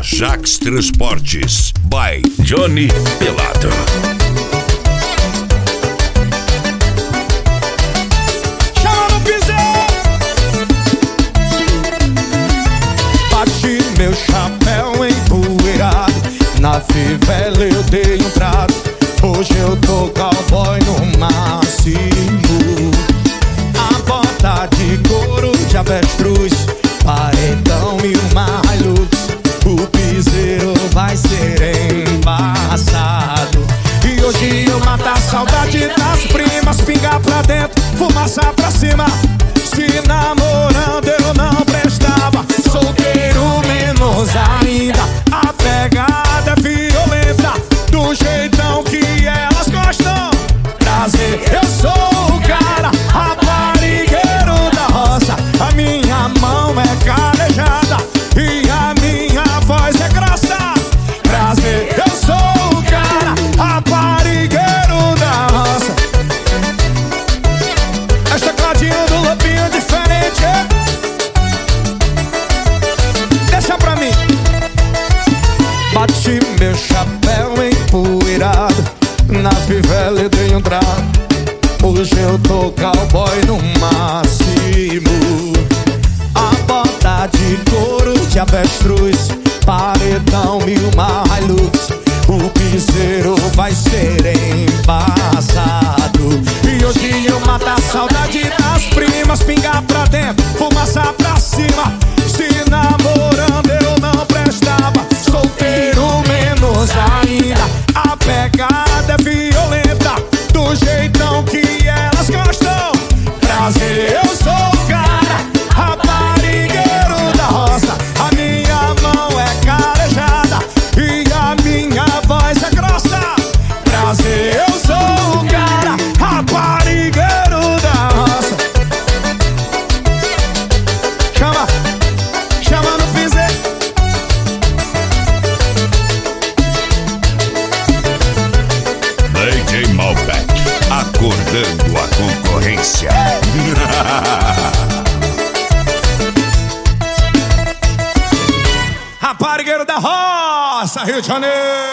Ajax Transportes, by Johnny Pelado. Chama no piseiro. Bati meu chapéu empoeirado, na fivela eu dei um trato. Hoje eu tô cowboy no máximo. A bota de couro de avestruz, paredão e uma Hilux. O piseiro vai ser embaçado. E hoje eu mato a saudade das primas. Pingar pra dentro, fumaça pra cima. Se namorando eu não prestava, solteiro menos ainda. A pegada é violenta, do jeitão que elas gostam. Prazer, eu sou o cara, raparigueiro da roça. A minha mão é calejada e a minha voz é grossa. Prazer, eu sou o cara, raparigueiro da roça. É tecladinho do Lobinho diferente. Deixa pra mim. Bati meu chapéu empoeirado, na fivela eu dei um trato. Hoje eu tô cowboy no máximo. A bota de couro de avestruz, paredão e uma Hilux. O piseiro vai ser embaçado. E hoje eu mato a saudade das primas. Pingar pra dentro, fumaça pra cima. Se namorando eu não prestava, solteiro menos ainda. A pegada é violenta, do jeitão que elas gostam. Prazer, eu sou o cara, raparigueiro da roça. A minha mão é calejada e a minha voz é grossa. Prazer, eu sou o cara, raparigueiro da roça. Chama, chama no piseiro. DJ Malbec, acordando a concorrência. Raparigueiro da roça, Rio de Janeiro.